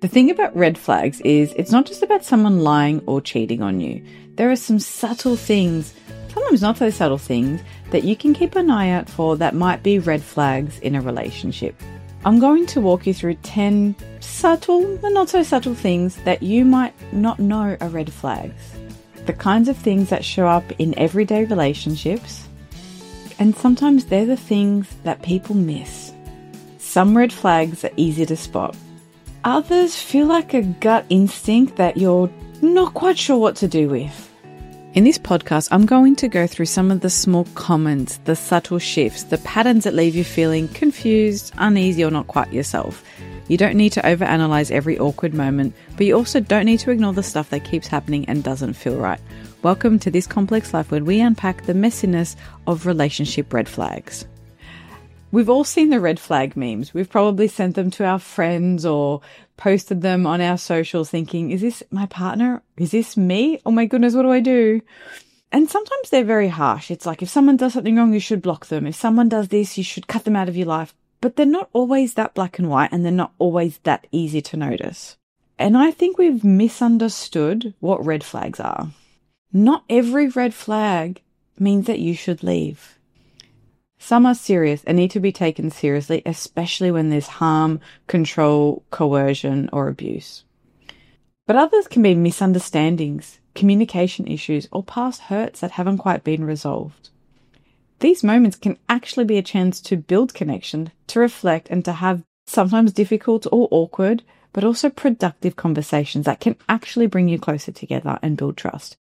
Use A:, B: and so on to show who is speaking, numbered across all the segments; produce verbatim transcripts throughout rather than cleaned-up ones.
A: The thing about red flags is it's not just about someone lying or cheating on you. There are some subtle things, sometimes not so subtle things, that you can keep an eye out for that might be red flags in a relationship. I'm going to walk you through ten subtle but not so subtle things that you might not know are red flags. The kinds of things that show up in everyday relationships, and sometimes they're the things that people miss. Some red flags are easy to spot. Others feel like a gut instinct that you're not quite sure what to do with. In this podcast, I'm going to go through some of the small comments, the subtle shifts, the patterns that leave you feeling confused, uneasy, or not quite yourself. You don't need to overanalyze every awkward moment, but you also don't need to ignore the stuff that keeps happening and doesn't feel right. Welcome to This Complex Life, where we unpack the messiness of relationship red flags. We've all seen the red flag memes. We've probably sent them to our friends or posted them on our socials thinking, is this my partner? Is this me? Oh my goodness, what do I do? And sometimes they're very harsh. It's like if someone does something wrong, you should block them. If someone does this, you should cut them out of your life. But they're not always that black and white, and they're not always that easy to notice. And I think we've misunderstood what red flags are. Not every red flag means that you should leave. Some are serious and need to be taken seriously, especially when there's harm, control, coercion, or abuse. But others can be misunderstandings, communication issues, or past hurts that haven't quite been resolved. These moments can actually be a chance to build connection, to reflect, and to have sometimes difficult or awkward, but also productive conversations that can actually bring you closer together and build trust.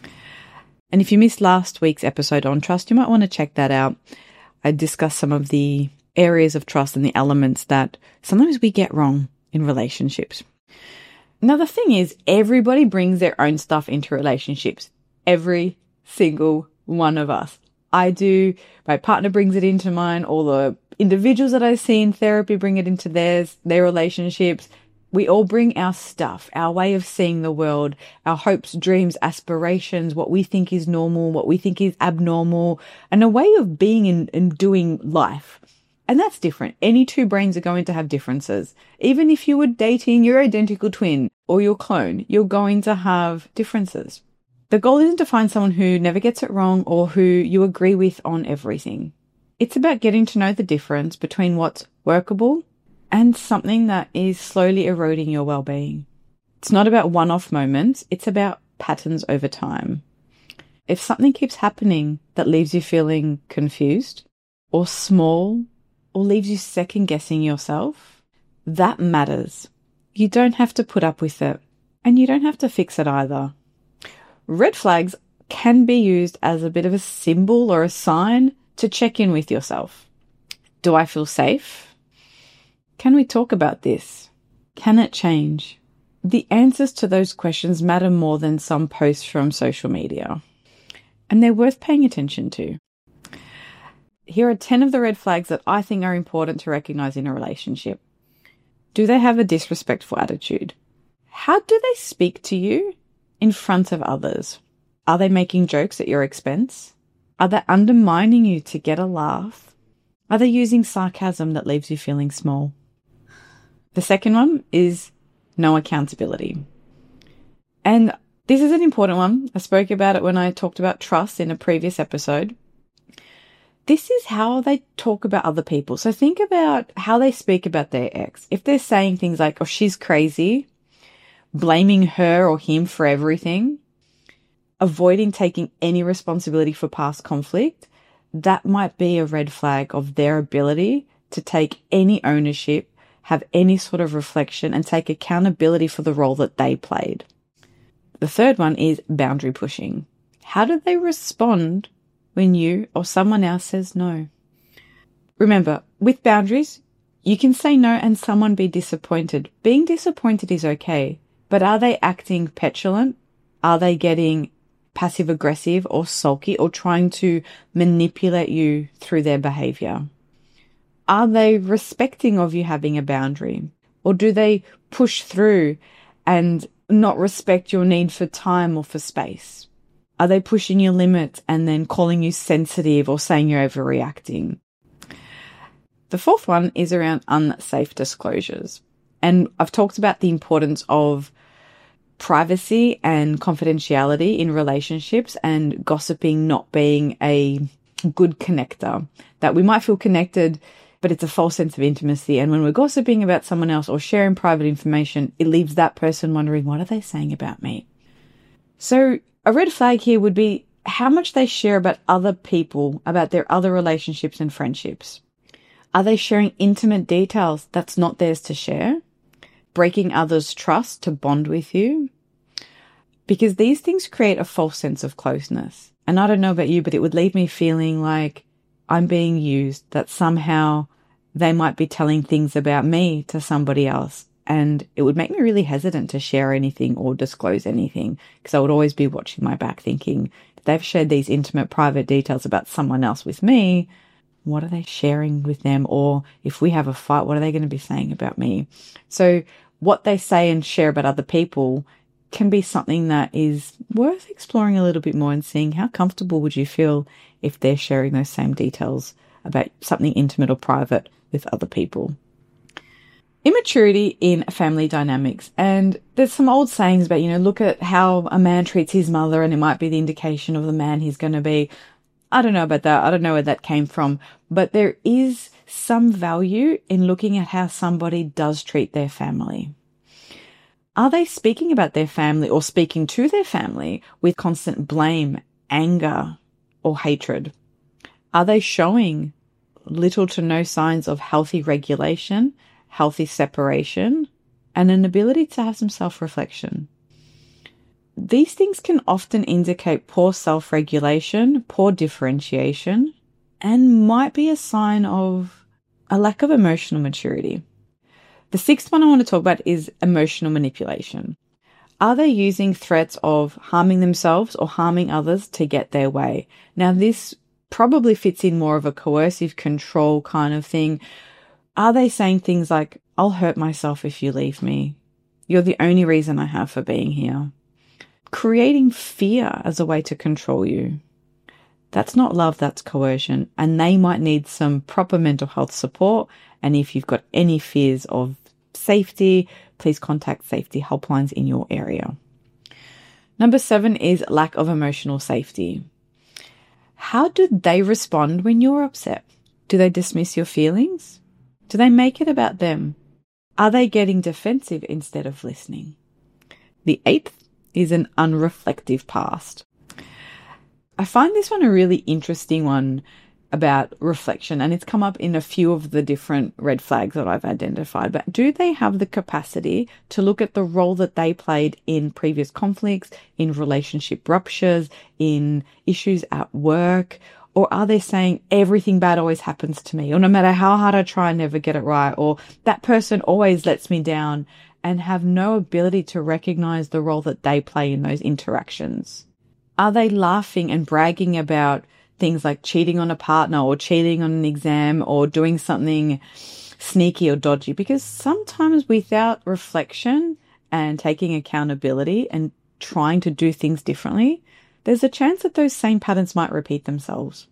A: And if you missed last week's episode on trust, you might want to check that out. I discussed some of the areas of trust and the elements that sometimes we get wrong in relationships. Now, the thing is, everybody brings their own stuff into relationships. Every single one of us. I do. My partner brings it into mine. All the individuals that I see in therapy bring it into theirs, their relationships. We all bring our stuff, our way of seeing the world, our hopes, dreams, aspirations, what we think is normal, what we think is abnormal, and a way of being and, and doing life. And that's different. Any two brains are going to have differences. Even if you were dating your identical twin or your clone, you're going to have differences. The goal isn't to find someone who never gets it wrong or who you agree with on everything. It's about getting to know the difference between what's workable and something that is slowly eroding your well-being. It's not about one-off moments, it's about patterns over time. If something keeps happening that leaves you feeling confused or small or leaves you second-guessing yourself, that matters. You don't have to put up with it, and you don't have to fix it either. Red flags can be used as a bit of a symbol or a sign to check in with yourself. Do I feel safe? Can we talk about this? Can it change? The answers to those questions matter more than some posts from social media, and they're worth paying attention to. Here are ten of the red flags that I think are important to recognize in a relationship. Do they have a disrespectful attitude? How do they speak to you in front of others? Are they making jokes at your expense? Are they undermining you to get a laugh? Are they using sarcasm that leaves you feeling small? The second one is no accountability. And this is an important one. I spoke about it when I talked about trust in a previous episode. This is how they talk about other people. So think about how they speak about their ex. If they're saying things like, oh, she's crazy, blaming her or him for everything, avoiding taking any responsibility for past conflict, that might be a red flag of their ability to take any ownership, have any sort of reflection, and take accountability for the role that they played. The third one is boundary pushing. How do they respond when you or someone else says no? Remember, with boundaries, you can say no and someone be disappointed. Being disappointed is okay, but are they acting petulant? Are they getting passive aggressive or sulky or trying to manipulate you through their behavior? Are they respecting of you having a boundary? Or do they push through and not respect your need for time or for space? Are they pushing your limits and then calling you sensitive or saying you're overreacting? The fourth one is around unsafe disclosures. And I've talked about the importance of privacy and confidentiality in relationships, and gossiping not being a good connector. That we might feel connected, but it's a false sense of intimacy. And when we're gossiping about someone else or sharing private information, it leaves that person wondering, what are they saying about me? So a red flag here would be how much they share about other people, about their other relationships and friendships. Are they sharing intimate details that's not theirs to share? Breaking others' trust to bond with you? Because these things create a false sense of closeness. And I don't know about you, but it would leave me feeling like I'm being used, that somehow they might be telling things about me to somebody else. And it would make me really hesitant to share anything or disclose anything, because I would always be watching my back thinking, if they've shared these intimate private details about someone else with me, what are they sharing with them? Or if we have a fight, what are they going to be saying about me? So what they say and share about other people can be something that is worth exploring a little bit more and seeing how comfortable would you feel if they're sharing those same details about something intimate or private with other people. Immaturity in family dynamics. And there's some old sayings about, you know, look at how a man treats his mother and it might be the indication of the man he's going to be. I don't know about that. I don't know where that came from, but there is some value in looking at how somebody does treat their family. Are they speaking about their family or speaking to their family with constant blame, anger, or hatred? Are they showing little to no signs of healthy regulation, healthy separation, and an ability to have some self-reflection? These things can often indicate poor self-regulation, poor differentiation, and might be a sign of a lack of emotional maturity. The sixth one I want to talk about is emotional manipulation. Are they using threats of harming themselves or harming others to get their way? Now, this probably fits in more of a coercive control kind of thing. Are they saying things like, I'll hurt myself if you leave me. You're the only reason I have for being here. Creating fear as a way to control you. That's not love, that's coercion. And they might need some proper mental health support. And if you've got any fears of safety, please contact safety helplines in your area. Number seven is lack of emotional safety. How do they respond when you're upset? Do they dismiss your feelings? Do they make it about them? Are they getting defensive instead of listening? The eighth is an unreflective past. I find this one a really interesting one about reflection, and it's come up in a few of the different red flags that I've identified. But do they have the capacity to look at the role that they played in previous conflicts, in relationship ruptures, in issues at work? Or are they saying everything bad always happens to me, or no matter how hard I try, I never get it right, or that person always lets me down, and have no ability to recognize the role that they play in those interactions? Are they laughing and bragging about things like cheating on a partner or cheating on an exam or doing something sneaky or dodgy? Because sometimes without reflection and taking accountability and trying to do things differently, there's a chance that those same patterns might repeat themselves.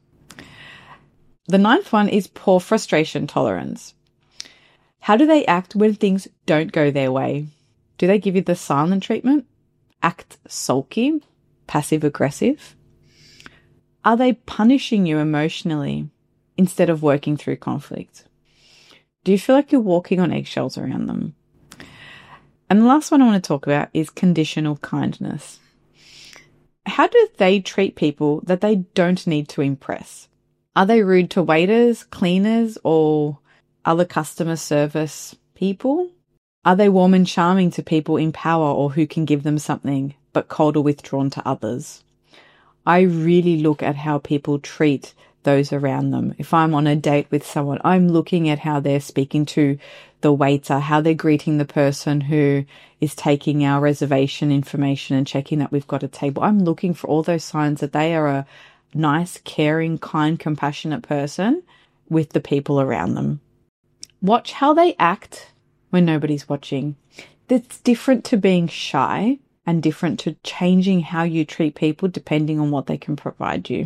A: The ninth one is poor frustration tolerance. How do they act when things don't go their way? Do they give you the silent treatment? Act sulky? Passive aggressive? Are they punishing you emotionally instead of working through conflict? Do you feel like you're walking on eggshells around them? And the last one I want to talk about is conditional kindness. How do they treat people that they don't need to impress? Are they rude to waiters, cleaners, or other customer service people? Are they warm and charming to people in power or who can give them something, but cold or withdrawn to others? I really look at how people treat those around them. If I'm on a date with someone, I'm looking at how they're speaking to the waiter, how they're greeting the person who is taking our reservation information and checking that we've got a table. I'm looking for all those signs that they are a nice, caring, kind, compassionate person with the people around them. Watch how they act when nobody's watching. That's different to being shy and different to changing how you treat people depending on what they can provide you.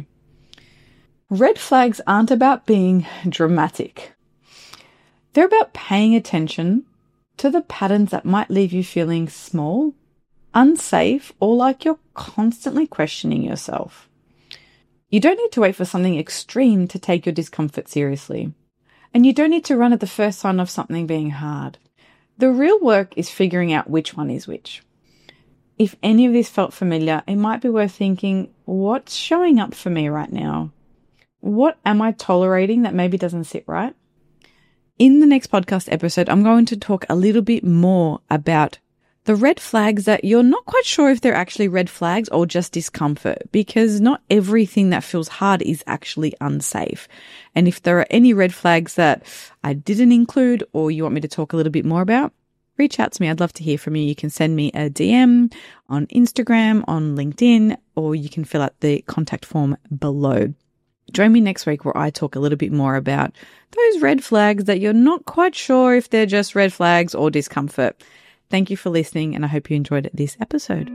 A: Red flags aren't about being dramatic. They're about paying attention to the patterns that might leave you feeling small, unsafe, or like you're constantly questioning yourself. You don't need to wait for something extreme to take your discomfort seriously. And you don't need to run at the first sign of something being hard. The real work is figuring out which one is which. If any of this felt familiar, it might be worth thinking, what's showing up for me right now? What am I tolerating that maybe doesn't sit right? In the next podcast episode, I'm going to talk a little bit more about the red flags that you're not quite sure if they're actually red flags or just discomfort, because not everything that feels hard is actually unsafe. And if there are any red flags that I didn't include or you want me to talk a little bit more about, reach out to me. I'd love to hear from you. You can send me a D M on Instagram, on LinkedIn, or you can fill out the contact form below. Join me next week where I talk a little bit more about those red flags that you're not quite sure if they're just red flags or discomfort. Thank you for listening, and I hope you enjoyed this episode.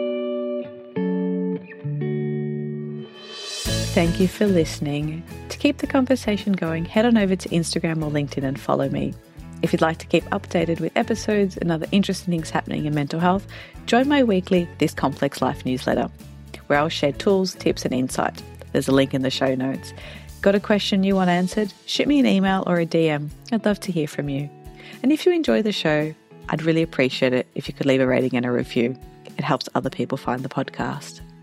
A: Thank you for listening. To keep the conversation going, head on over to Instagram or LinkedIn and follow me. If you'd like to keep updated with episodes and other interesting things happening in mental health, join my weekly This Complex Life newsletter, where I'll share tools, tips, and insight. There's a link in the show notes. Got a question you want answered? Shoot me an email or a D M. I'd love to hear from you. And if you enjoy the show, I'd really appreciate it if you could leave a rating and a review. It helps other people find the podcast.